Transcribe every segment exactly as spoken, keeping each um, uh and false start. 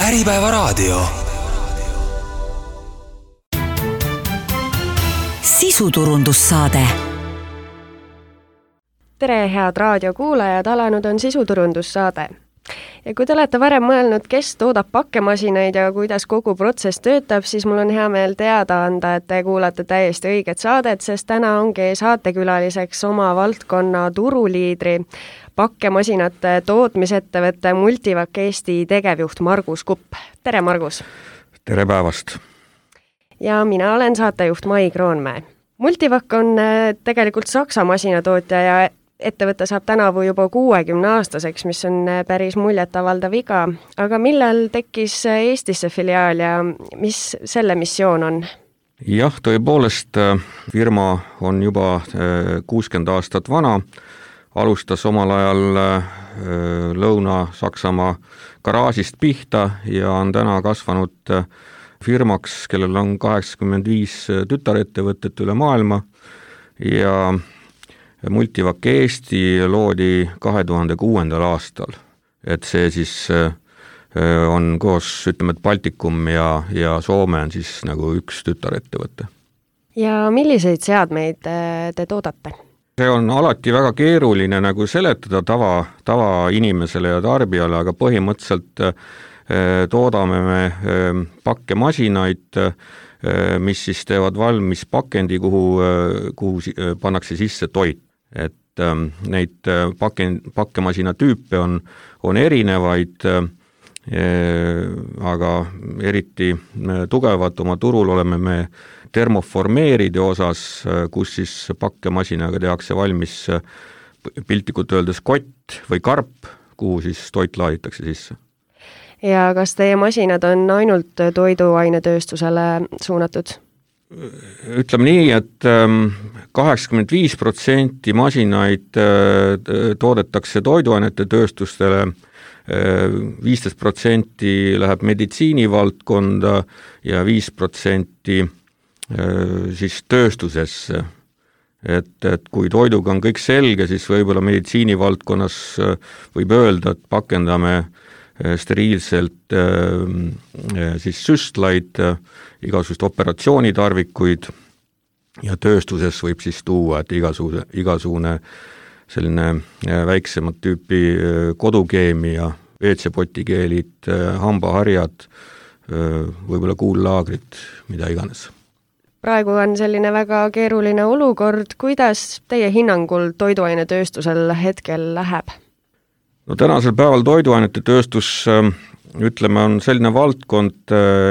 Äripäevaraadio. Sisuturundussaade. Tere, head raadiokuulajad, alanud on sisuturundussaade. Ja kui te olete varem mõelnud, kes toodab pakkemasinaid ja kuidas kogu protsess töötab, siis mul on hea meel teada anda, et te kuulate täiesti õiget saadet, sest täna ongi saatekülaliseks oma valdkonna turuliidri, pakkemasinate tootmisettevõtte Multivac Eesti tegevjuht Margus Kupp. Tere, Margus! Tere päevast! Ja mina olen saatejuht Mai Kroonmäe. Multivac on tegelikult Saksa masinatootja ja ettevõte saab tänavu juba kuuekümne aastaseks, mis on päris muljetavaldav iga. Aga millal tekkis Eestisse filiaal ja mis selle missioon on? Jah, tõepoolest firma on juba kuuskümmend aastat vana. Alustas omal ajal Lõuna-Saksamaa garaažist pihta ja on täna kasvanud firmaks, kellel on kaheksakümmend viis tütarettevõtet üle maailma ja Multivac Eesti loodi kahe tuhande kuuendal aastal. Et see siis on koos, ütleme, et Baltikum ja, ja Soome on siis nagu üks tütarettevõte. Ja milliseid seadmeid te toodate? See on alati väga keeruline nagu seletada tava, tava inimesele ja tarbijale, aga põhimõtteliselt toodame me pakkemasinaid, mis siis teevad valmis pakendi, kuhu, kuhu pannakse sisse toit. Et neid pakke, pakkemasina tüüpe on, on erinevaid, aga eriti tugevat oma turul oleme me termoformeeride osas, kus siis pakkemasinaga tehakse valmis piltlikult öeldes kott või karp, kuhu siis toit laaditakse sisse. Ja kas teie masinad on ainult toiduainetööstusele suunatud? Ütleme nii, et kaheksakümmend viis protsenti masinaid toodetakse toiduainete tööstustele, viisteist protsenti läheb meditsiinivaldkonda ja viis protsenti siis tööstusesse. Et, et kui toiduga on kõik selge, siis võib-olla meditsiinivaldkonnas võib öelda, et pakendame steriilselt siis süstlaid, igasugust operatsioonitarvikuid ja tööstuses võib siis tuua, et igasugune, igasugune selline väiksemat tüüpi kodukeemia, W C-potikeelid, hambaharjad, võib-olla kuullaagrid, mida iganes. Praegu on selline väga keeruline olukord. Kuidas teie hinnangul toiduainetööstusel hetkel läheb? No tänasel päeval toiduainete tööstus, ütleme, on selline valdkond,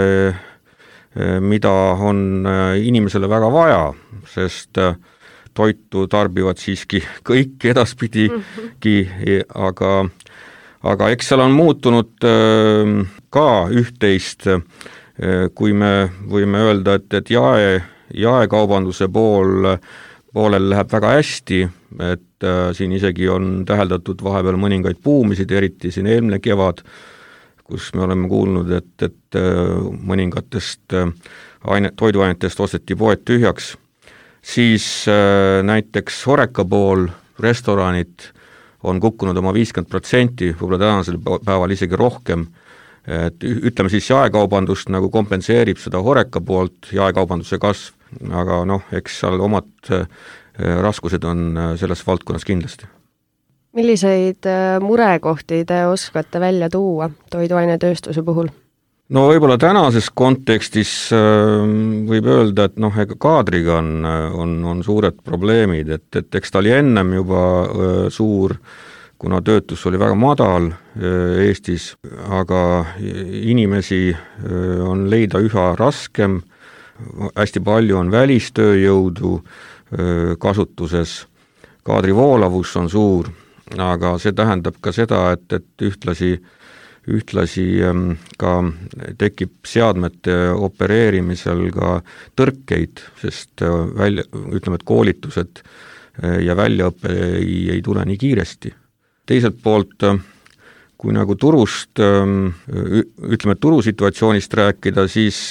mida on inimesele väga vaja, sest toitu tarbivad siiski kõik edaspidigi, aga, aga eks seal on muutunud ka üht-teist, kui me võime öelda, et, et jae, jaekaubanduse pool, poolel läheb väga hästi, et siin isegi on täheldatud vahepeal mõningaid buumisid, eriti siin eelmine kevad, kus me oleme kuulnud, et, et mõningatest aine, toiduainetest osteti poed tühjaks. Siis näiteks Horeka pool restoranid on kukkunud oma viiskümmend protsenti, võib-olla tänasel päeval isegi rohkem. Et ütleme siis jaekaubandust nagu kompenseerib seda Horeka poolt jaekaubanduse kasv, aga noh, eks seal omad raskused on selles valdkonnas kindlasti. Milliseid murekohti te oskate välja tuua toiduainetööstuse puhul? No võib-olla tänases kontekstis võib öelda, et noh, ega kaadriga on, on, on suured probleemid, et, et eks ta oli ennem juba suur, kuna töötus oli väga madal Eestis, aga inimesi on leida üha raskem, hästi palju on välistööjõudu kasutuses, kaadri voolavus on suur, aga see tähendab ka seda, et, et ühtlasi, ühtlasi ka tekib seadmete opereerimisel ka tõrkeid, sest välja, ütleme, et koolitused ja väljaõpe ei, ei tule nii kiiresti. Teiselt poolt, kui nagu turust, ütleme, turusituatsioonist rääkida, siis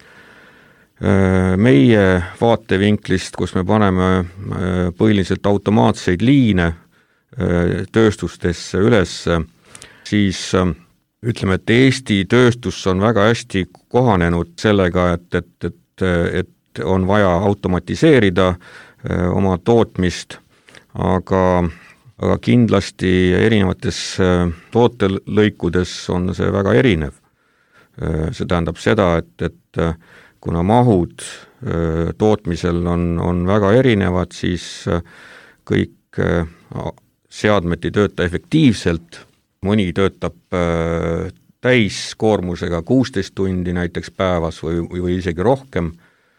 meie vaatevinklist, kus me paneme põhiliselt automaatseid liine tööstustesse üles, siis ütleme, et Eesti tööstus on väga hästi kohanenud sellega, et, et, et, et on vaja automatiseerida oma tootmist, aga, aga kindlasti erinevates tootelõikudes on see väga erinev. See tähendab seda, et, et kuna mahud tootmisel on, on väga erinevad, siis kõik seadmed ei tööta efektiivselt, mõni töötab täiskoormusega kuusteist tundi näiteks päevas või, või isegi rohkem,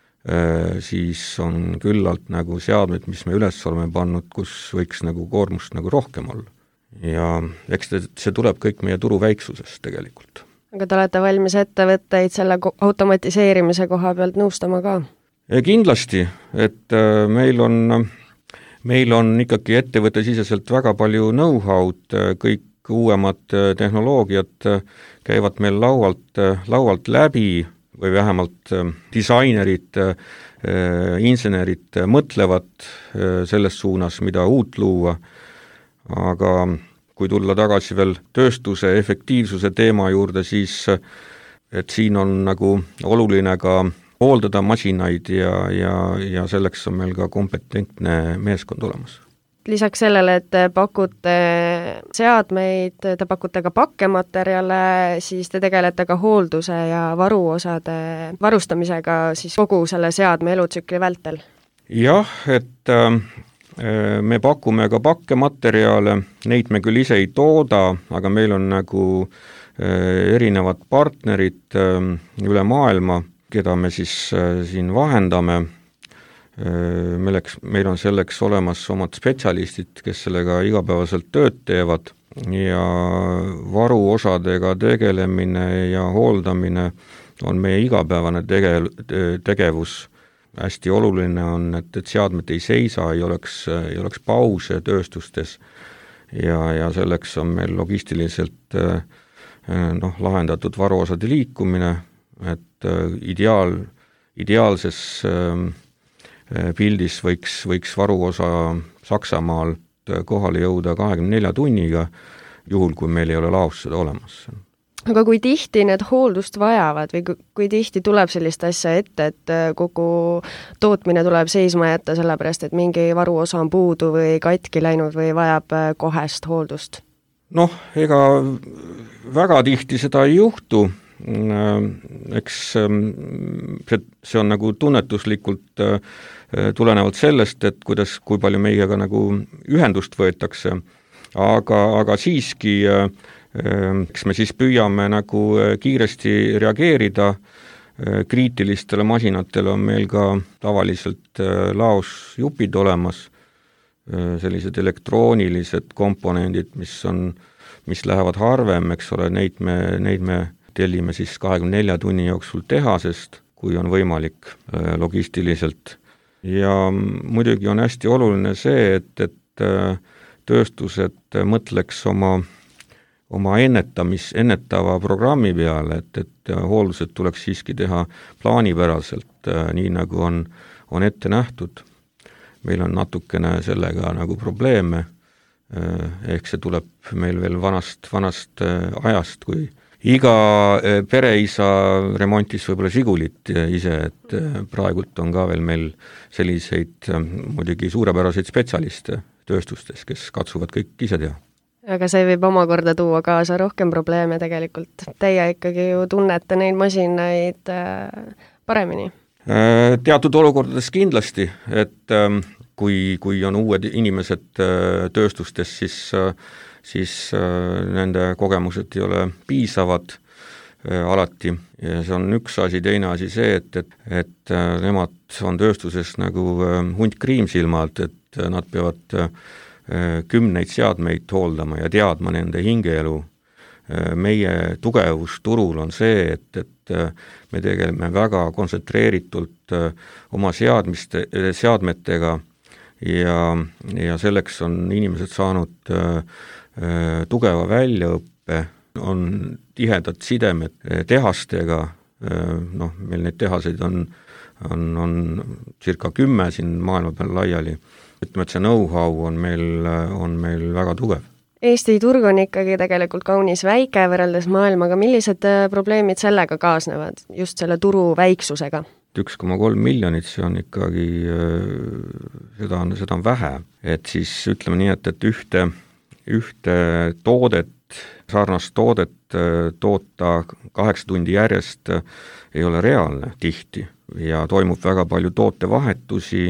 siis on küllalt nagu seadmed, mis me üles oleme pannud, kus võiks nagu koormust nagu rohkem olla. Ja eks see tuleb kõik meie turu väiksusest tegelikult. Aga te olete valmis ettevõtteid selle automatiseerimise koha pealt nõustama ka? Ja kindlasti, et meil on, meil on ikkagi ettevõttesiseselt väga palju know-how'd, kõik uuemad tehnoloogiad käivad meil laualt, laualt läbi või vähemalt disainerid, insenerid mõtlevad selles suunas, mida uut luua, aga kui tulla tagasi veel tööstuse efektiivsuse teema juurde, siis et siin on nagu oluline ka hooldada masinaid ja, ja, ja selleks on meil ka kompetentne meeskond olemas. Lisaks sellele, et te pakute seadmeid, te pakute ka pakkematerjale, siis te tegelete ka hoolduse ja varuosade varustamisega siis kogu selle seadme elutsükli vältel. Jah, et äh, me pakume ka pakkematerjale, neid me küll ise ei tooda, aga meil on nagu äh, erinevad partnerid äh, üle maailma, keda me siis äh, siin vahendame. Melleks, meil on selleks olemas omad spetsialistid, kes sellega igapäevaselt tööd teevad ja varuosadega tegelemine ja hooldamine on meie igapäevane tege-, tegevus. Hästi oluline on, et, et seadmed ei seisa, ei oleks, ei oleks pause tööstustes ja, ja selleks on meil logistiliselt noh, lahendatud varuosade liikumine, et ideaal, ideaalses pildis võiks, võiks varuosa Saksamaalt kohale jõuda kahekümne nelja tunniga, juhul kui meil ei ole laos seda olemas. Aga kui tihti need hooldust vajavad või kui tihti tuleb sellist asja ette, et kogu tootmine tuleb seisma jätta sellepärast, et mingi varuosa on puudu või katki läinud või vajab kohest hooldust? Noh, ega väga tihti seda ei juhtu. Eks see, see on nagu tunnetuslikult tulenevalt sellest, et kuidas, kui palju meiega nagu ühendust võetakse, aga, aga siiski eks me siis püüame nagu kiiresti reageerida, kriitilistele masinatele on meil ka tavaliselt laos jupid olemas, sellised elektroonilised komponendid, mis on, mis lähevad harvem, eks ole, neid me, neid me tellime siis kahekümne nelja tunni jooksul tehasest, kui on võimalik logistiliselt. Ja muidugi on hästi oluline see, et, et tööstused mõtleks oma, oma ennetamis, ennetava programmi peale, et, et hooldused tuleks siiski teha plaanipäraselt, nii nagu on, on ette nähtud. Meil on natukene sellega nagu probleeme, ehk see tuleb meil veel vanast, vanast ajast, kui iga pereisa remontis võib-olla Žigulit ise, et praegult on ka veel meil selliseid muidugi suurepäraseid spetsialiste tööstustes, kes katsuvad kõik ise teha. Aga see võib omakorda tuua kaasa rohkem probleeme tegelikult. Teie ikkagi ju tunnete neid masinaid paremini. Teatud olukordades kindlasti, et kui, kui on uued inimesed tööstustes, siis siis nende kogemused ei ole piisavad alati ja see on üks asi, teine asi see, et, et, et nemad on tööstuses nagu hunt kriimsilmalt, et nad peavad kümneid seadmeid hooldama ja teadma nende hingeelu. Meie tugevus turul on see, et, et me tegeleme väga kontsentreeritult oma seadmiste, seadmetega ja, ja selleks on inimesed saanud tugeva väljaõppe, on tihedad sidemed tehastega, noh, meil neid tehaseid on, on, on circa kümme siin maailma peal laiali, ütleme, et see know-how on meil, on meil väga tugev. Eesti turg on ikkagi tegelikult kaunis väike võrreldes maailmaga. Millised probleemid sellega kaasnevad, just selle turu väiksusega? üks koma kolm miljonit, see on ikkagi, seda on, seda on vähe. Et siis ütleme nii, et, et ühte, ühte toodet, sarnast toodet toota kaheksa tundi järjest ei ole reaalne tihti ja toimub väga palju tootevahetusi,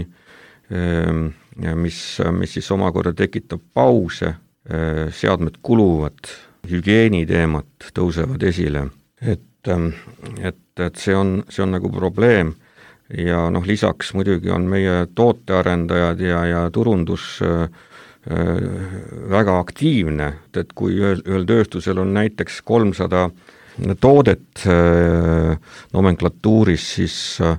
mis, mis siis omakorda tekitab pause, seadmed kuluvad, hügieeniteemad tõusevad esile, et, et, et see on, see on nagu probleem ja noh, lisaks muidugi on meie tootearendajad ja, ja turundus väga aktiivne, et kui ühel, ühel tööstusel on näiteks kolmsada toodet nomenklatuuris, siis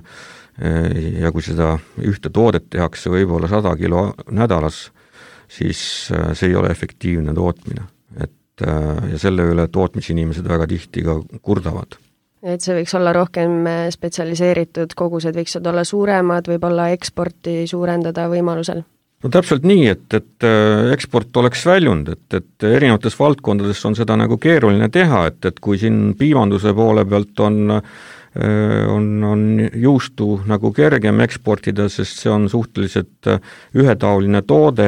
ja kui seda ühte toodet tehakse võib-olla sada kilo nädalas, siis see ei ole efektiivne tootmine. Et, ja selle üle tootmisinimesed väga tihti ka kurdavad. Et see võiks olla rohkem spetsialiseeritud, kogused võiksid olla suuremad, võib-olla eksporti suurendada võimalusel? No täpselt nii, et, et eksport oleks väljund, et, et erinevates valdkondades on seda nagu keeruline teha, et, et kui siin piimanduse poole pealt on on, on juustu nagu kergem eksportida, sest see on suhteliselt ühetaoline toode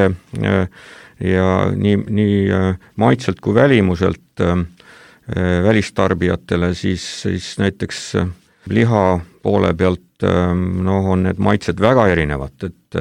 ja nii, nii maitselt kui välimuselt välistarbijatele, siis, siis näiteks liha poole pealt no, on need maitsed väga erinevad, et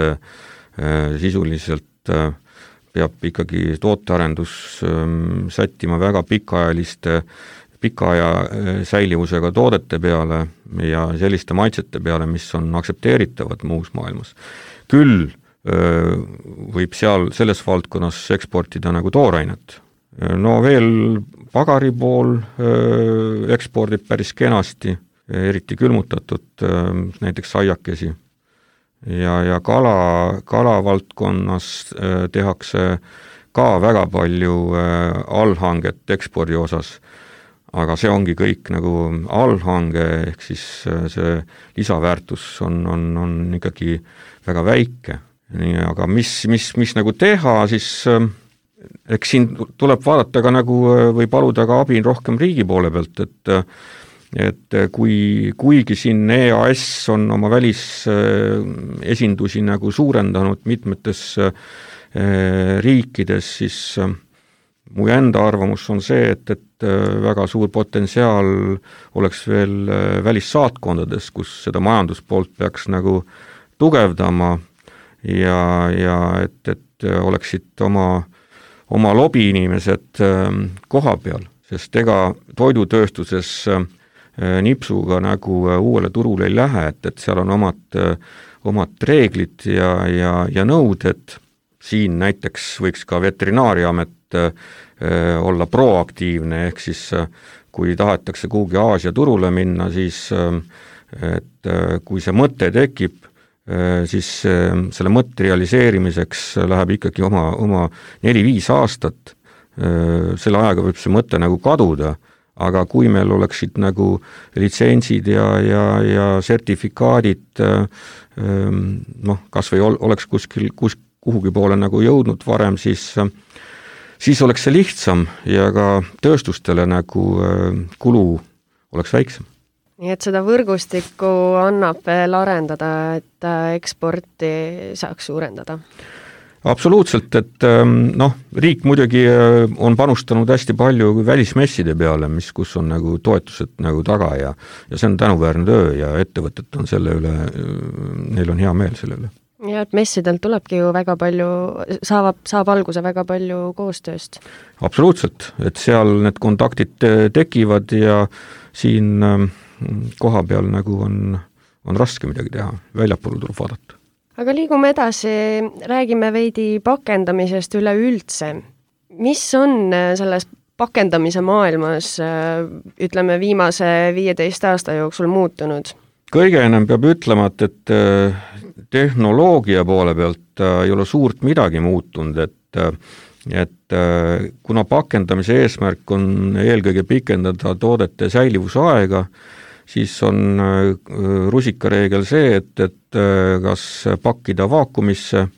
sisuliselt peab ikkagi tootearendus sättima väga pikaajaliste pika aja säilivusega toodete peale ja selliste maitsete peale, mis on aktsepteeritavad muus maailmas. Küll öö, võib seal selles valdkonnas eksportida nagu toorainet. No veel pagari pool öö, ekspordib päris kenasti, eriti külmutatud öö, näiteks saiakesi. Ja, ja kala, kala valdkonnas öö, tehakse ka väga palju öö, allhanget ekspordi osas. Aga see ongi kõik nagu allhange, ehk siis see lisaväärtus on, on, on ikkagi väga väike. Nii, aga mis, mis, mis nagu teha, siis eks siin tuleb vaadata ka nagu või paluda ka abi rohkem riigi poole pealt, et, et kui, kuigi siin E A S on oma välisesindusi nagu suurendanud mitmetes riikides, siis mu enda arvamus on see, et, et väga suur potentsiaal oleks veel välissaatkondades, kus seda majanduspoolt peaks nagu tugevdama ja, ja et, et oleksid oma, oma lobiinimesed koha peal, sest ega toidutööstuses nipsuga nagu uuele turule ei lähe, et, et seal on omad, omad reeglid ja, ja, ja nõuded. Siin näiteks võiks ka veterinaariamet olla proaktiivne, ehk siis kui tahetakse kuhugi Aasia turule minna, siis et kui see mõte tekib, siis selle mõtte realiseerimiseks läheb ikkagi oma, oma neli-viis aastat. Selle ajaga võib see mõte nagu kaduda, aga kui meil oleksid nagu litsentsid ja, ja, ja sertifikaadid, noh, kas või oleks kuskil, kus, kuhugi poole nagu jõudnud varem, siis siis oleks see lihtsam ja ka tööstustele nagu kulu oleks väiksem. Nii et seda võrgustikku annab veel arendada, et eksporti saaks suurendada? Absoluutselt, et noh, riik muidugi on panustanud hästi palju välismesside peale, mis, kus on nagu toetused nagu taga ja, ja see on tänuväärne töö ja ettevõtted on selle üle, neil on hea meel selle üle. Ja et messidelt tulebki ju väga palju, saab, saab alguse väga palju koostööst. Absoluutselt, et seal need kontaktid tekivad ja siin koha peal nagu on, on raske midagi teha, väljapoole tuleb vaadata. Aga liigume edasi, räägime veidi pakendamisest üleüldse. Mis on selles pakendamise maailmas, ütleme, viimase viieteist aasta jooksul muutunud? Kõige enam peab ütlema, et, et tehnoloogia poole pealt ei ole suurt midagi muutunud, et, et kuna pakendamise eesmärk on eelkõige pikendada toodete säilivusaega, siis on rusikareegel see, et, et kas pakkida vaakumisse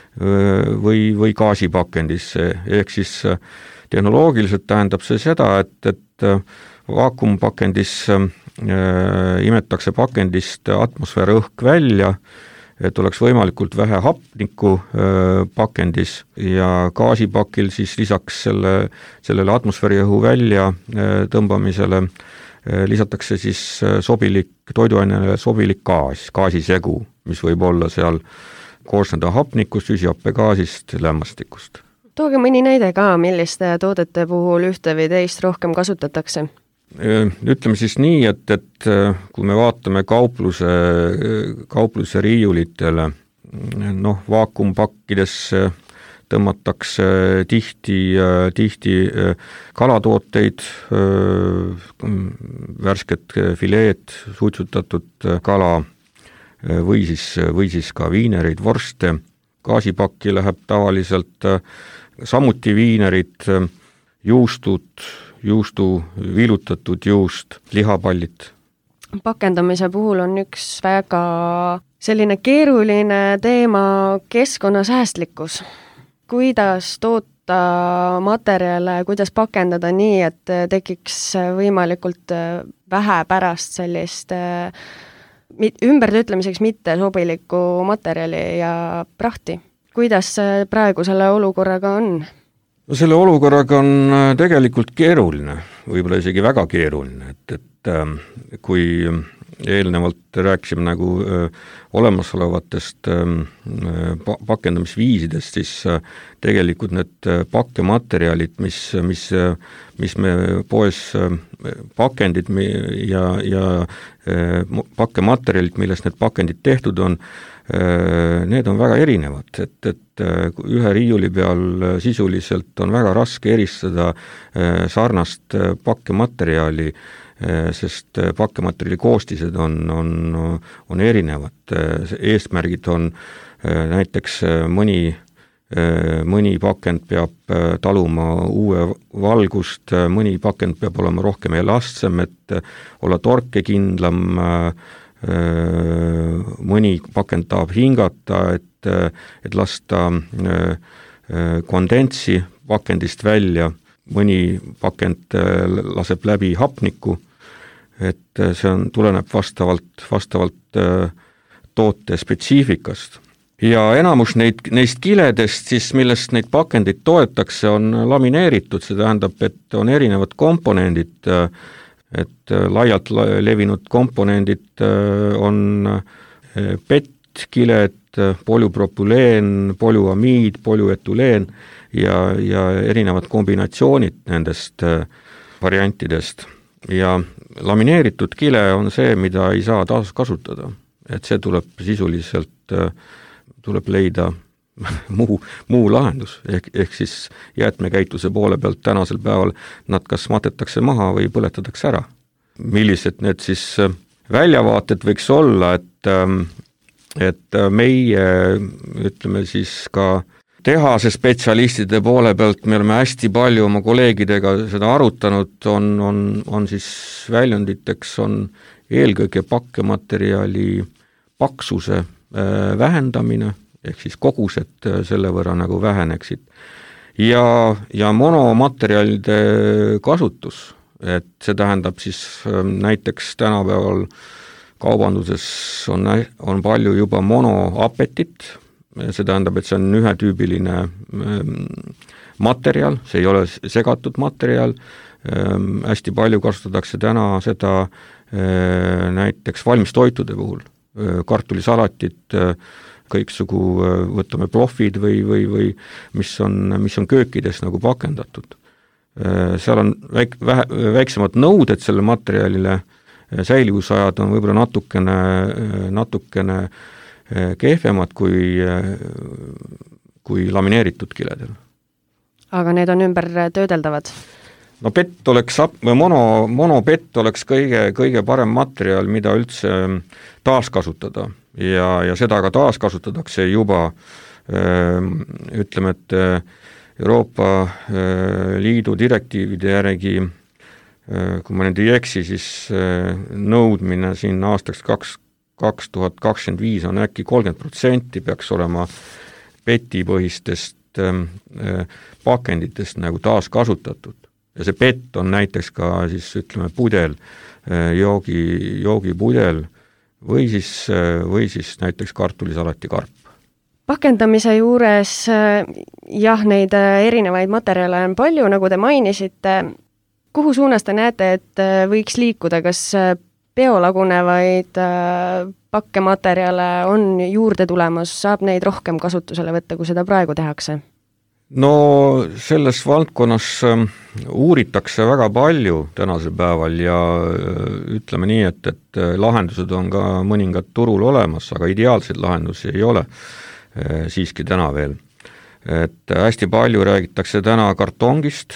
või, või gaasipakendisse, ehk siis tehnoloogiliselt tähendab see seda, et, et vaakumpakendis imetakse pakendist atmosfääri õhk välja, et oleks võimalikult vähe hapnikku pakendis ja gaasipakil siis lisaks selle, sellele atmosfääri õhu välja tõmbamisele lisatakse siis sobilik, toiduainele sobilik gaas, gaasisegu, mis võib olla seal koosneda hapnikust, süsihappegaasist, lämmastikust. Tooge mõni näide ka, milliste toodete puhul ühte või teist rohkem kasutatakse? Ütleme siis nii, et, et kui me vaatame kaupluse, kaupluse riiulitele, noh, vaakumpakkidesse tõmmatakse tihti, tihti kalatooteid, värsket fileed, suitsutatud kala või siis, või siis ka viinerid, vorste. Gaasipakki läheb tavaliselt samuti viinerid, juustud, juustu, viilutatud juust, lihapallid. Pakendamise puhul on üks väga selline keeruline teema keskkonnasäästlikkus. Kuidas toota materjale, kuidas pakendada nii, et tekiks võimalikult vähe pärast sellist ümbertöötlemiseks mitte sobilikku materjali ja prahti. Kuidas praegu selle olukorraga on? No selle olukorraga on tegelikult keeruline, võib-olla isegi väga keeruline, et, et kui eelnevalt rääkisime nagu olemasolevatest pakendamisviisidest, siis tegelikult need pakkematerjalid, mis, mis, mis me poes pakendid ja, ja pakkematerjalid, millest need pakendid tehtud on, need on väga erinevad, et, et ühe riiuli peal sisuliselt on väga raske eristada sarnast pakkematerjali, sest pakkematerjali koostised on, on, on erinevad. Eesmärgid on näiteks mõni, mõni pakend peab taluma uue valgust, mõni pakend peab olema rohkem elastsem, et olla torkekindlam, mõni pakend tahab hingata, et, et lasta kondentsi pakendist välja, mõni pakend laseb läbi hapniku, et see on, tuleneb vastavalt, vastavalt toote spetsiifikast. Ja enamus neid, neist kiledest, siis millest neid pakendid toetakse, on lamineeritud, see tähendab, et on erinevad komponendid, et laialt levinud komponendid on P E T-kiled, polüpropüleen, polüamiid, polüetuleen ja, ja erinevad kombinatsioonid nendest variantidest. Ja lamineeritud kile on see, mida ei saa taas kasutada. Et see tuleb sisuliselt, tuleb leida muu, muu lahendus, ehk, ehk siis jäätmekäitluse poole pealt tänasel päeval nad kas matetakse maha või põletatakse ära. Millised need siis väljavaated võiks olla, et, et meie, ütleme siis ka tehase spetsialistide poole pealt, me oleme hästi palju oma kolleegidega seda arutanud, on, on, on siis väljunditeks on eelkõige pakkematerjali paksuse vähendamine, ehk siis kogused selle võrra nagu väheneksid. Ja, ja monomaterjalide kasutus, et see tähendab siis näiteks tänapäeval kaubanduses on, on palju juba monoapetit, see tähendab, et see on ühetüübiline materjal, see ei ole segatud materjal, hästi palju kasutatakse täna seda näiteks valmistoitude puhul, kartulisalatit, kõiksugu võtame plofid või, või, või mis on, mis on köökides nagu pakendatud. Seal on väik, vähe, väiksemad nõuded selle materjalile, säilivusajad on võib-olla natukene, natukene kehvemad kui, kui lamineeritud kiledel. Aga need on ümber töödeldavad? No P E T oleks, mono, mono P E T oleks kõige, kõige parem materjal, mida üldse taaskasutada ja, ja seda ka taaskasutatakse juba, ütleme, et Euroopa Liidu direktiivide järgi, kui ma nüüd ei eksi, siis nõudmine siin aastaks kaks, kaks tuhat kakskümmend viis on äkki kolmkümmend protsenti peaks olema petipõhistest pakenditest nagu taaskasutatud. Ja see pett on näiteks ka siis ütleme pudel, joogi, joogipudel või siis, või siis näiteks kartulisalati karp. Pakendamise juures jah, neid erinevaid materjale on palju, nagu te mainisite. Kuhu suunas te näete, et võiks liikuda, kas biolagunevaid pakkematerjale on juurde tulemas, saab neid rohkem kasutusele võtta, kui seda praegu tehakse? No selles valdkonnas uuritakse väga palju tänasel päeval ja ütleme nii, et, et lahendused on ka mõningad turul olemas, aga ideaalseid lahendusi ei ole siiski täna veel. Et hästi palju räägitakse täna kartongist,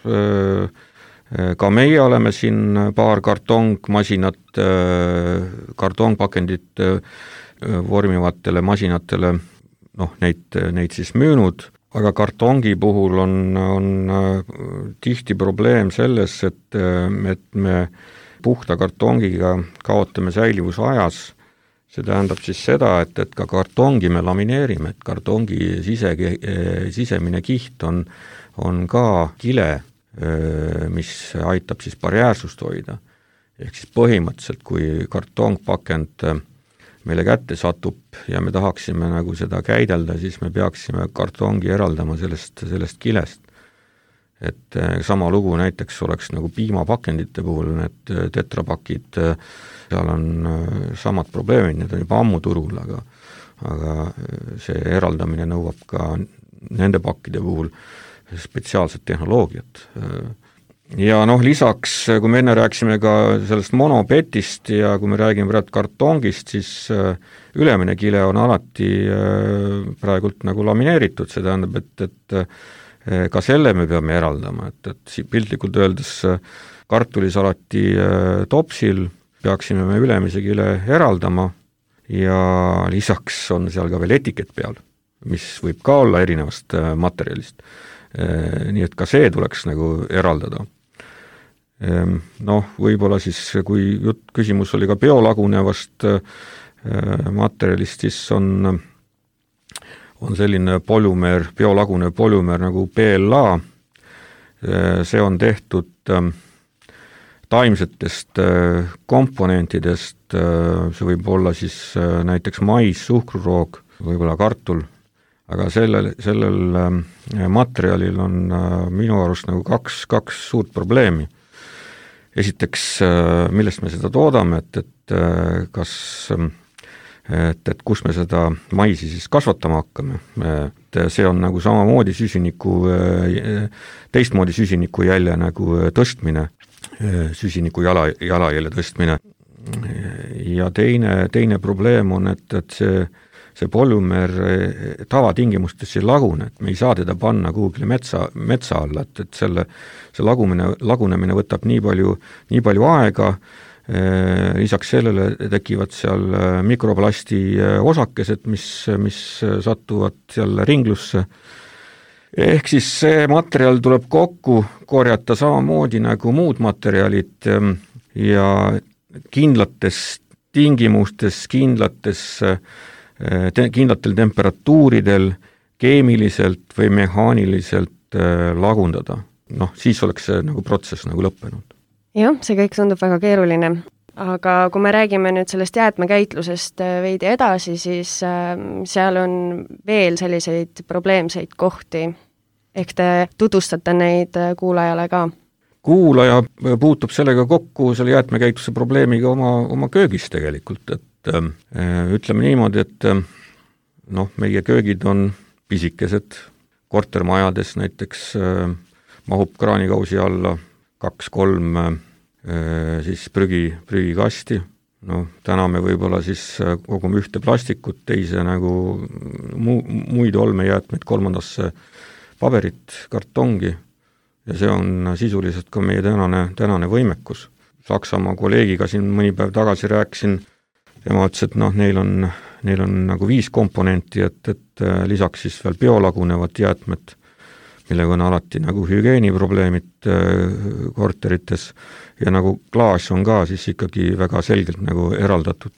ka meie oleme siin paar kartongmasinat, kartongpakendit vormivatele masinatele, noh, neid, neid siis müünud, aga kartongi puhul on, on tihti probleem selles, et, et me puhta kartongiga kaotame säilivusajas. See tähendab siis seda, et, et ka kartongi me lamineerime, et kartongi sise, sisemine kiht on, on ka kile, mis aitab siis barjäärsust hoida. Ehk siis põhimõtteliselt, kui kartongpakend meile kätte satub ja me tahaksime nagu seda käidelda, siis me peaksime kartongi eraldama sellest, sellest kilest. Et sama lugu näiteks oleks nagu piimapakendite puhul, need tetrapakid, seal on samad probleemid, need on juba ammu turul, aga, aga see eraldamine nõuab ka nende pakkide puhul spetsiaalset tehnoloogiat. Ja noh, lisaks, kui me enne rääksime ka sellest monopetist ja kui me räägime praegu kartongist, siis ülemine kile on alati praegult nagu lamineeritud, see tähendab, et, et ka selle me peame eraldama, et, et piltlikult öeldes kartulisalati topsil peaksime me ülemise kile eraldama ja lisaks on seal ka veel etiket peal, mis võib ka olla erinevast materjalist. Nii et ka see tuleks nagu eraldada. Noh, võib-olla siis, kui jutt, küsimus oli ka biolagunevast materjalist, siis on, on selline polümeer, biolagunev polümeer nagu P L A. See on tehtud taimsetest komponentidest, see võib olla siis näiteks mais, suhkruroog, võib-olla kartul, aga sellel, sellel materjalil on minu arust nagu kaks, kaks suurt probleemi. Esiteks, millest me seda toodame, et, et kas, et, et kus me seda maisi siis kasvatama hakkame. Et see on nagu samamoodi süsiniku, teistmoodi süsiniku jälje nagu tõstmine, süsiniku jala, jalajälje tõstmine. Ja teine, teine probleem on, et, et see see polümeer tavatingimustes ei lagune, et me ei saa teda panna kuhugile metsa, metsa alla, et, et selle, see lagumine, lagunemine võtab nii palju, nii palju aega, lisaks sellele tekivad seal mikroplasti osakesed, mis, mis satuvad seal ringlusse. Ehk siis see materjal tuleb kokku korjata samamoodi nagu muud materjalid ja kindlates tingimustes, kindlates Te, kindlatel temperatuuridel keemiliselt või mehaaniliselt äh, lagundada. Noh, siis oleks see nagu protsess nagu lõppenud. Jah, see kõik tundub väga keeruline. Aga kui me räägime nüüd sellest jäätmekäitlusest veidi edasi, siis äh, seal on veel selliseid probleemseid kohti. Ehk te tutvustate neid kuulajale ka? Kuulaja puutub sellega kokku selle jäätmekäitluse probleemiga oma, oma köögis tegelikult, et ütleme niimoodi, et noh, meie köögid on pisikesed, kortermajades näiteks mahub kraanikausi alla kaks-kolm siis prügi, prügikasti. No, täna me võib-olla siis kogume ühte plastikut, teise nagu mu, muid olmejäätmeid, kolmandasse paberit, kartongi ja see on sisuliselt ka meie tänane, tänane võimekus. Saksamaa kolleegiga siin mõni päev tagasi rääkisin, tema ütles, et noh, neil on, neil on nagu viis komponenti, et, et lisaks siis veel biolagunevat jäätmet, millega on alati nagu hügieeniprobleemid korterites ja nagu klaas on ka siis ikkagi väga selgelt nagu eraldatud.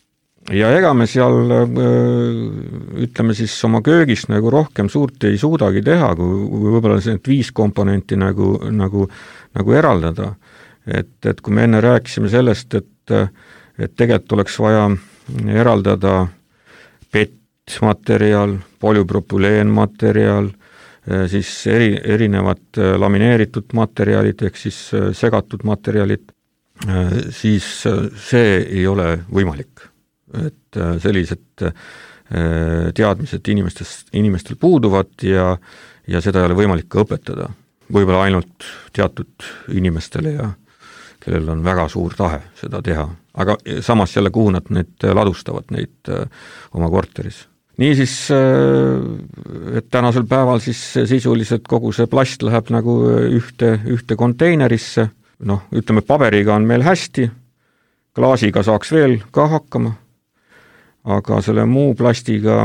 ja ega me seal ütleme siis oma köögist nagu rohkem suurt ei suudagi teha, kui võib-olla see viis komponenti nagu, nagu, nagu eraldada. Et, et kui me enne rääkisime sellest, et, et tegelikult oleks vaja eraldada P E T-materjal, polüpropüleenmaterjal, siis eri, erinevad lamineeritud materjalid ehk siis segatud materjalid, siis see ei ole võimalik. Et sellised teadmised inimestest, inimestel puuduvad ja, ja seda ei ole võimalik ka õpetada. Võib-olla ainult teatud inimestele ja kellel on väga suur tahe seda teha. Aga samas jälle, kuhu nad need ladustavad neid oma korteris. Niisiis, et tänasel päeval siis sisuliselt kogu see plast läheb nagu ühte, ühte konteinerisse. Noh, ütleme, paberiga on meil hästi, klaasiga saaks veel ka hakkama, aga selle muu plastiga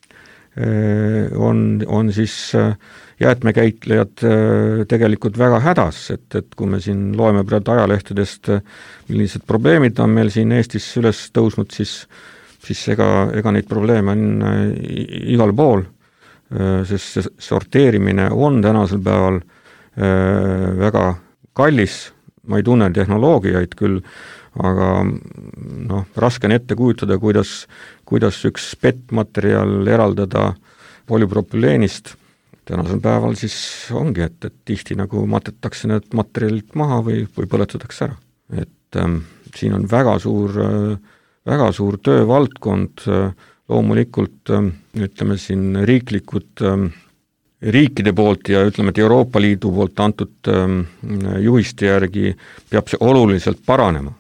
on, on siis jäätmekäitlejad tegelikult väga hädas, et, et kui me siin loeme praegu ajalehtedest, millised probleemid on meil siin Eestis üles tõusnud, siis, siis ega, ega neid probleeme on igal pool, sest see sorteerimine on tänasel päeval väga kallis, ma ei tunne tehnoloogiaid küll, aga noh, raske on ette kujutada, kuidas, kuidas üks P E T-materjal eraldada polüpropüleenist. Tänasel päeval siis ongi, et, et tihti nagu matetakse need materjalid maha või, või põletatakse ära. Et ähm, siin on väga suur, väga suur töövaldkond, loomulikult ähm, ütleme siin riiklikud ähm, riikide poolt ja ütleme, et Euroopa Liidu poolt antud ähm, juhiste järgi peab see oluliselt paranema.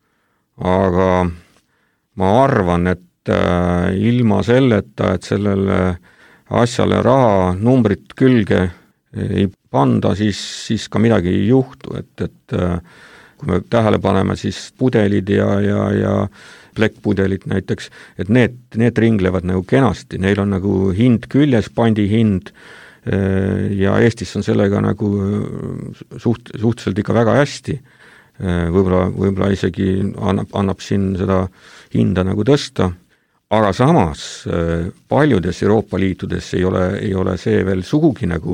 Aga ma arvan, et äh, ilma selleta, et sellele asjale raha numbrit külge ei panda, siis, siis ka midagi ei juhtu, et, et äh, kui me tähele paneme, siis pudelid ja, ja, ja plekkpudelid näiteks, et need, need ringlevad nagu kenasti, neil on nagu hind küljes, pandi hind, ja Eestis on sellega nagu suht, suhteliselt ikka väga hästi. Võib-olla, võib-olla isegi annab, annab siin seda hinda nagu tõsta, aga samas paljudes Euroopa Liitudes ei ole, ei ole see veel sugugi nagu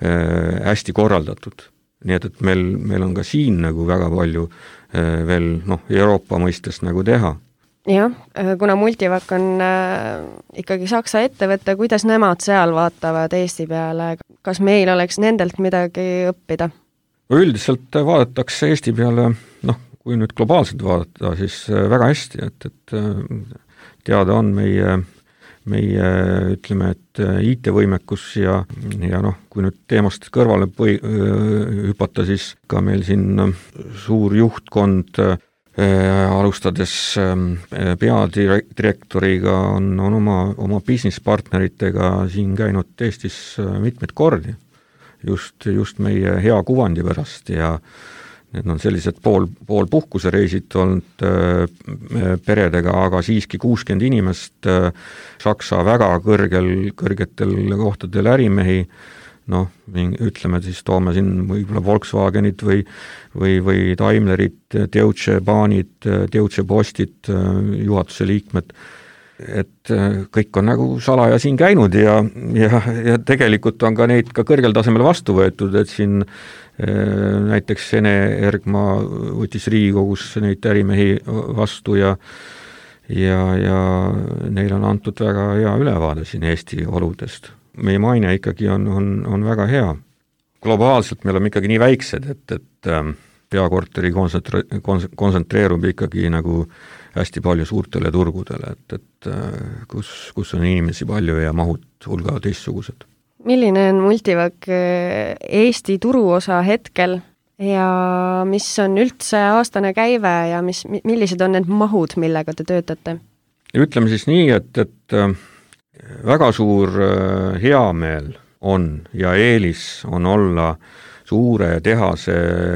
hästi korraldatud. Nii et, et meil, meil on ka siin nagu väga palju veel noh, Euroopa mõistes nagu teha. Jah, kuna Multivac on äh, ikkagi Saksa ettevõte, kuidas nemad seal vaatavad Eesti peale, kas meil oleks nendelt midagi õppida? Üldiselt vaadatakse Eesti peale, noh, kui nüüd globaalselt vaadata, siis väga hästi, et, et teada on meie, meie ütleme, et I T-võimekus ja, ja noh, kui nüüd teemast kõrvale põi, hüpata, siis ka meil siin suur juhtkond alustades peadirektoriga on, on oma, oma business-partneritega siin käinud Eestis mitmeid kordi, just, just meie hea kuvandi pärast ja need on sellised pool, pool puhkusereisid olnud peredega, aga siiski kuuskümmend inimest, Saksa väga kõrgel, kõrgetel kohtadel ärimehi, noh, ütleme siis toome siin võib-olla Volkswagenid või, või, või Daimlerid, Deutsche Bahnid, Deutsche Postid, juhatuse liikmed, et kõik on nagu salaja siin käinud ja, ja, ja tegelikult on ka neid ka kõrgel tasemel vastu võetud, et siin näiteks Ene Ergma võttis Riigikogus neid ärimehi vastu ja ja, ja neil on antud väga hea ülevaade siin Eesti oludest. Meie maine ikkagi on, on, on väga hea. Globaalselt me oleme ikkagi nii väiksed, et, et peakorteri konsentre, kontsentreerub ikkagi nagu hästi palju suurtele turgudele, et, et kus, kus on inimesi palju ja mahud hulga teistsugused. Milline on Multivac Eesti turuosa hetkel ja mis on üldse aastane käive ja mis, millised on need mahud, millega te töötate? Ütleme siis nii, et, et väga suur heameel on ja eelis on olla suure tehase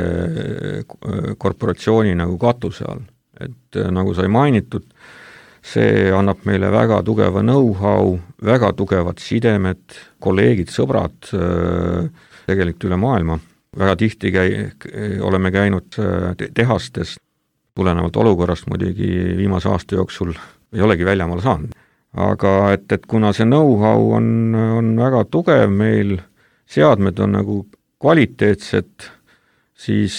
korporatsiooni nagu katuse all. Et nagu sai mainitud, see annab meile väga tugeva know-how, väga tugevad sidemed, kolleegid, sõbrad tegelikult üle maailma. Väga tihti käi, oleme käinud tehastes, tulenevalt olukorrast muidugi viimase aasta jooksul ei olegi väljamaale saanud. Aga et, et kuna see know-how on, on väga tugev meil, seadmed on nagu kvaliteetsed, siis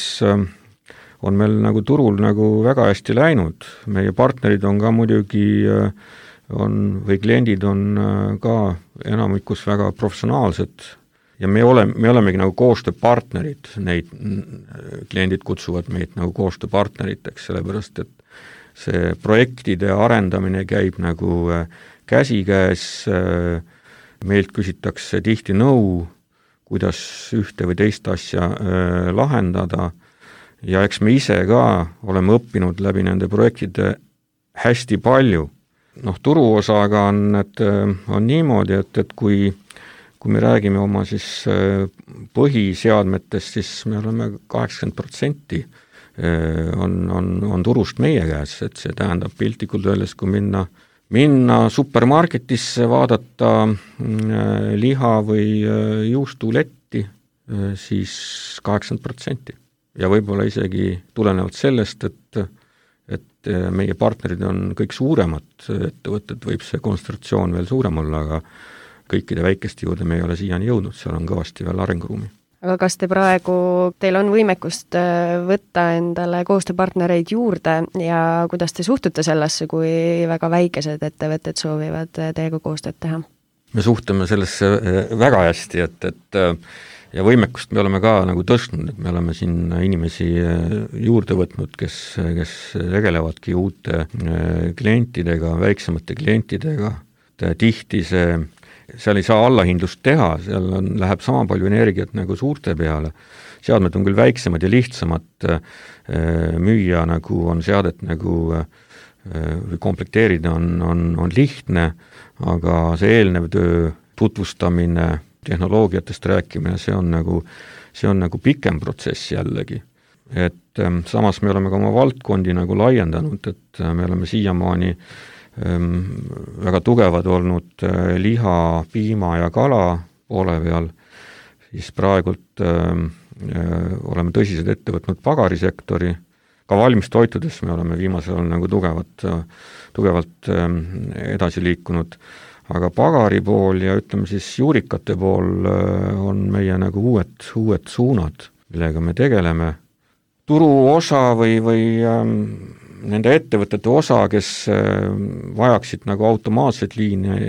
on meil nagu turul nagu väga hästi läinud. Meie partnerid on ka muidugi on, või kliendid on ka enamikus väga professionaalsed ja me oleme, me olemegi nagu koostööpartnerid, neid kliendid kutsuvad meid nagu koostööpartneriteks, sellepärast et see projektide arendamine käib nagu käsikäes, meilt küsitakse tihti nõu, kuidas ühte või teist asja lahendada ja eks me ise ka oleme õppinud läbi nende projektide hästi palju. Noh, turuosaga on, et on niimoodi, et, et kui, kui me räägime oma siis põhiseadmetest, siis me oleme kaheksakümmend protsenti on, on, on turust meie käes, et see tähendab piltlikult öeldes, kui minna, minna supermarketisse, vaadata liha või juustuletti, siis kaheksakümmend protsenti. Ja võib-olla isegi tulenevalt sellest, et, et meie partnerid on kõik suuremad ettevõtted, võib see konstruktsioon veel suurem olla, aga kõikide väikeste juurde me ei ole siiani jõudnud, seal on kõvasti veel arenguruumi. Aga kas te praegu, teil on võimekust võtta endale koostööpartnereid juurde ja kuidas te suhtute sellesse, kui väga väikesed ettevõtted soovivad teiega koostööd teha? Me suhtume sellesse väga hästi, et, et ja võimekust me oleme ka nagu tõstnud, et me oleme siin inimesi juurde võtnud, kes, kes tegelevadki uute klientidega, väiksemate klientidega, tihti see seal ei saa allahindlust teha, seal on, läheb sama palju energiat nagu suurte peale. Seadmed on küll väiksemad ja lihtsamad müüa, nagu on seadet nagu või komplekteerida on, on, on lihtne, aga see eelnev töö, tutvustamine, tehnoloogiatest rääkimine, see on nagu, see on nagu pikem protsess jällegi. Et samas me oleme ka oma valdkondi nagu laiendanud, et me oleme siiamaani väga tugevad olnud liha, piima ja kala poole peal, siis praegult öö, oleme tõsiselt ette võtnud pagarisektori, ka valmistoitudes me oleme viimasel ajal nagu tugevat, tugevalt öö, edasi liikunud, aga pagari pool ja ütleme siis juurikate pool öö, on meie nagu uued, uued suunad, millega me tegeleme. Turuosa või, või öö, nende ettevõtete osa, kes vajaksid nagu automaatset liine,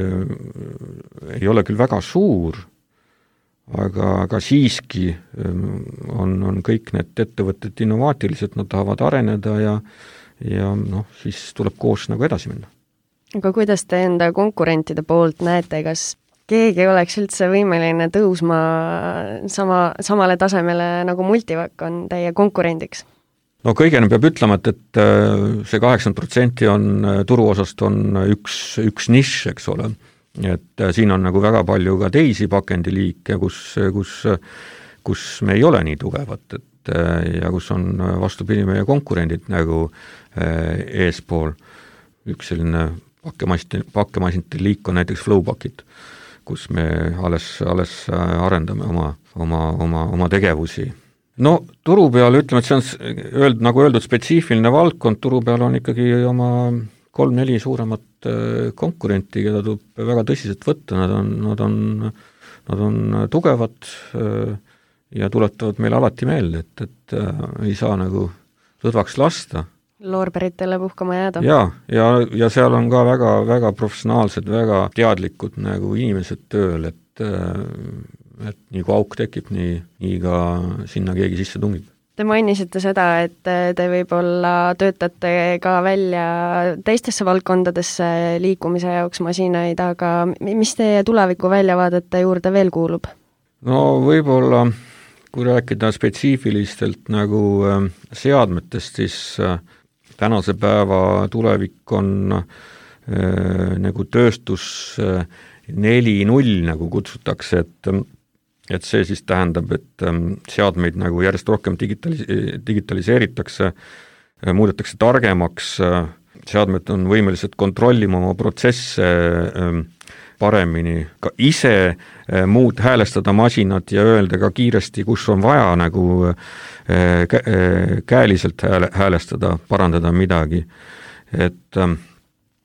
ei ole küll väga suur, aga, aga siiski on, on kõik need ettevõtted innovaatilised, nad tahavad areneda ja, ja noh, siis tuleb koos nagu edasi minna. Aga kuidas te enda konkurentide poolt näete, kas keegi oleks üldse võimeline tõusma sama, samale tasemele nagu Multivac on teie konkurendiks? No kõigene peab ütlema, et, et see kaheksakümmend protsenti on turuosast on üks, üks nišš, eks ole. Et siin on nagu väga palju ka teisi pakendiliike, kus, kus, kus me ei ole nii tugevad, et ja kus on vastupidi meie konkurendid nagu eespool. Üks selline pakkemasinte liik on näiteks Flowpackid, kus me alles, alles arendame oma, oma, oma, oma tegevusi. No turu peal ütleme, et see on öeld, nagu öeldud spetsiifiline valdkond, turu peal on ikkagi oma kolm-neli suuremat konkurenti, keda tuleb väga tõsiselt võtta, nad on, nad on, nad on tugevad ja tuletavad meile alati meelde, et, et ei saa nagu lõdvaks lasta. Loorberitele puhkama jääda. Ja, ja, ja seal on ka väga, väga professionaalsed, väga teadlikud nagu inimesed tööl, et et nii kui auk tekib, nii, nii ka sinna keegi sisse tungib. Te mainisite seda, et te võib-olla töötate ka välja teistesse valdkondadesse liikumise jaoks masinaid, aga mis teie tuleviku väljavaadete juurde veel kuulub? No võib-olla, kui rääkida spetsiifilistelt nagu seadmetest, siis tänase päeva tulevik on äh, nagu tööstus neli null nagu kutsutakse, et et see siis tähendab, et seadmeid nagu järjest rohkem digitalis- digitaliseeritakse, muudetakse targemaks, seadmed on võimelised kontrollima oma protsesse paremini, ka ise muud häälestada masinat ja öelda ka kiiresti, kus on vaja nagu käeliselt hääle, häälestada, parandada midagi. Et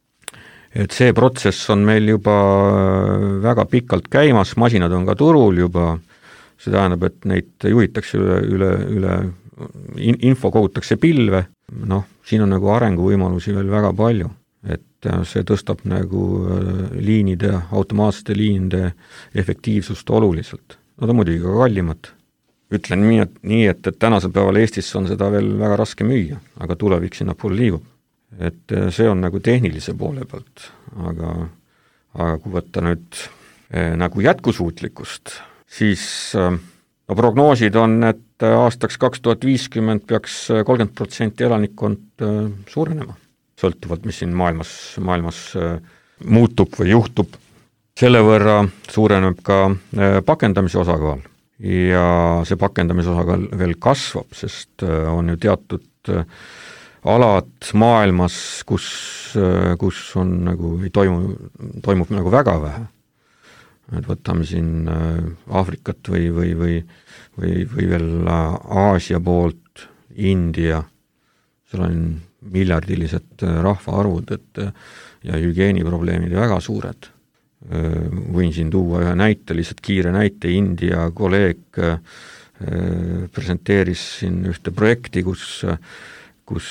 et see protsess on meil juba väga pikalt käimas, masinad on ka turul juba, see tähendab, et neid juhitakse üle, üle, üle info kogutakse pilve, noh, siin on nagu arenguvõimalusi veel väga palju, et see tõstab nagu liinide, automaatsete liinide efektiivsust oluliselt. Nad on muidugi ka kallimad. Ütlen nii, et, nii, et, et tänasel päeval Eestis on seda veel väga raske müüa, aga tulevik sinna poole liigub. Et see on nagu tehnilise poole pealt, aga, aga kui võtta nüüd eh, nagu jätkusuutlikkust, siis no, prognoosid on, et aastaks kaks tuhat viiskümmend peaks kolmkümmend protsenti elanikkond suurenema, sõltuvalt, mis siin maailmas, maailmas muutub või juhtub. Selle võrra suureneb ka pakendamise osakaal ja see pakendamise osakaal veel kasvab, sest on ju teatud alad maailmas, kus, kus on nagu, ei toimu, toimub nagu väga vähe. Et võtame siin Aafrikat või, või, või, või, või veel Aasia poolt, India, seal on miljardilised rahvaarvud, et ja hügieeniprobleemid väga suured. Võin siin tuua ühe näite, lihtsalt kiire näite, India kolleeg presenteeris siin ühte projekti, kus kus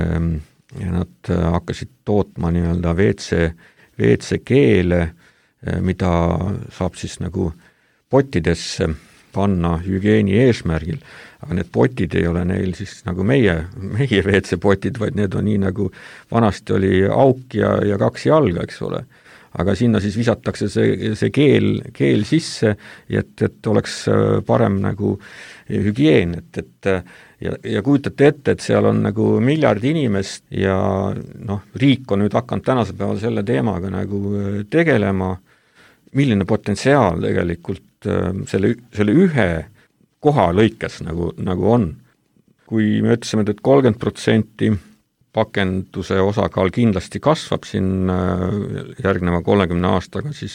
nad hakkasid tootma nii-öelda V C, V C keele, mida saab siis nagu pottidesse panna hügieeni eesmärgil, aga need potid ei ole neil siis nagu meie, meie V C potid, vaid need on nii nagu vanasti oli auk ja, ja kaks jalga, eks ole. Aga sinna siis visatakse see, see keel, keel sisse, et, et oleks parem nagu hügieen, et, et ja, ja kujutate ette, et seal on nagu miljard inimest ja noh, riik on nüüd hakanud tänasel päeval selle teemaga nagu tegelema, milline potentsiaal tegelikult selle, selle ühe koha lõikes nagu, nagu on. Kui me ütlesime, et kolmkümmend protsenti pakenduse osakaal kindlasti kasvab siin järgneva kolmekümne aastaga, siis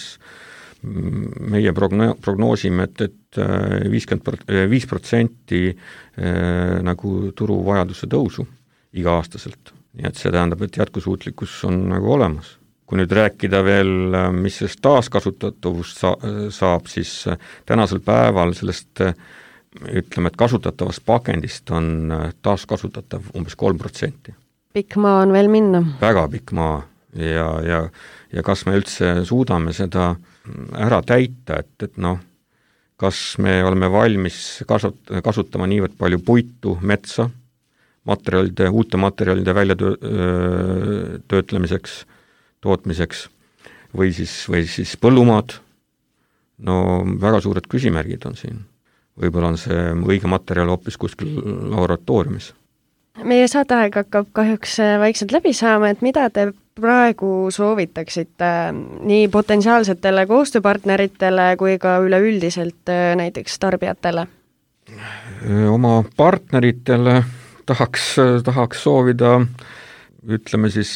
meie progno- prognoosime, et, et viiskümmend viis protsenti nagu turuvajaduse tõusu iga-aastaselt. Nii et see tähendab, et jätkusuutlikkus on nagu olemas. Kui nüüd rääkida veel, mis sellest taaskasutatavust saab, siis tänasel päeval sellest, ütleme, et kasutatavast pakendist on taaskasutatav umbes kolm protsenti. Pikk maa on veel minna. Väga pikk maa ja, ja, ja kas me üldse suudame seda ära täita, et, et noh, kas me oleme valmis kasut- kasutama niivõrd palju puitu, metsa, materjalide, uute materjalide väljatöötlemiseks, tootmiseks või siis, või siis põllumaad. No väga suured küsimärgid on siin. Võib-olla on see õige materjal hoopis kuskil laboratooriumis. Meie saateaeg hakkab kahjuks vaikselt läbi saama, et mida te praegu soovitaksite nii potentsiaalsetele koostööpartneritele kui ka üleüldiselt näiteks tarbijatele? Oma partneritele tahaks, tahaks soovida, ütleme siis,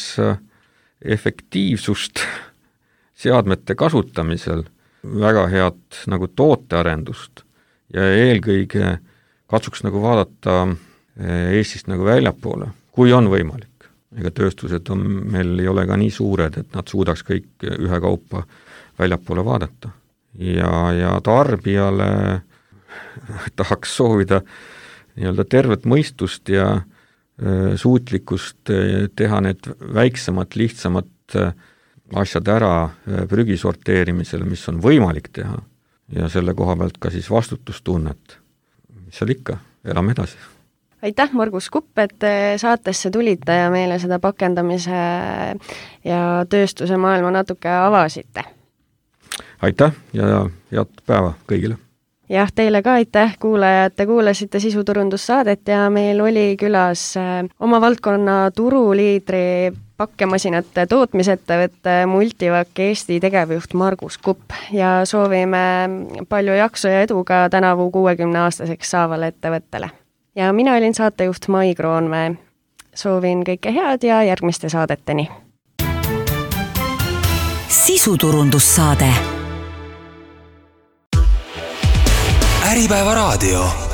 efektiivsust seadmete kasutamisel, väga head nagu tootearendust ja eelkõige katsuks nagu vaadata Eestist nagu väljapoole, kui on võimalik. Ega tööstused on, meil ei ole ka nii suured, et nad suudaks kõik ühe kaupa väljapoole vaadata. Ja, ja tarbijale tahaks soovida nii-öelda tervet mõistust ja suutlikkust teha need väiksemad, lihtsamad asjad ära prügi sorteerimisele, mis on võimalik teha ja selle koha pealt ka siis vastutustunnet. Mis seal ikka, elame edasi. Aitäh, Margus Kupp, et saatesse tulite ja meile seda pakendamise ja tööstuse maailma natuke avasite. Aitäh ja head päeva kõigile. Jah, teile ka aitäh, kuulajad, te kuulasite sisuturundussaadet ja meil oli külas oma valdkonna turuliidri pakkemasinate tootmisettevõtte Multivac Eesti tegevjuht Margus Kupp ja soovime palju jaksu ja edu ka tänavu kuuekümne aastaseks saavale ettevõttele. Ja mina olin saatejuht Mai Kroonmäe. Soovin kõike head ja järgmiste saadeteni. Sisuturundussaade. Äripäeva raadio.